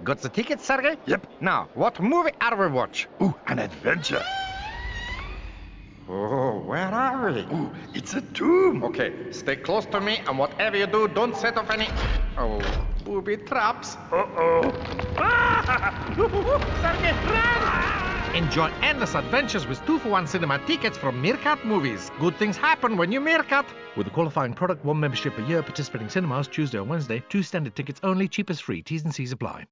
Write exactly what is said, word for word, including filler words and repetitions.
Got the ticket, Sergey? Yep. Now, what movie are we watch? Ooh, an adventure. Oh, where are we? Ooh, it's a tomb. Okay, stay close to me, and whatever you do, don't set off any... Oh, booby traps. Uh-oh. Sergey, run! Enjoy endless adventures with two for one cinema tickets from Meerkat Movies. Good things happen when you Meerkat. With a qualifying product, one membership a year, participating cinemas, Tuesday or Wednesday, two standard tickets only, cheapest free. T's and C's apply.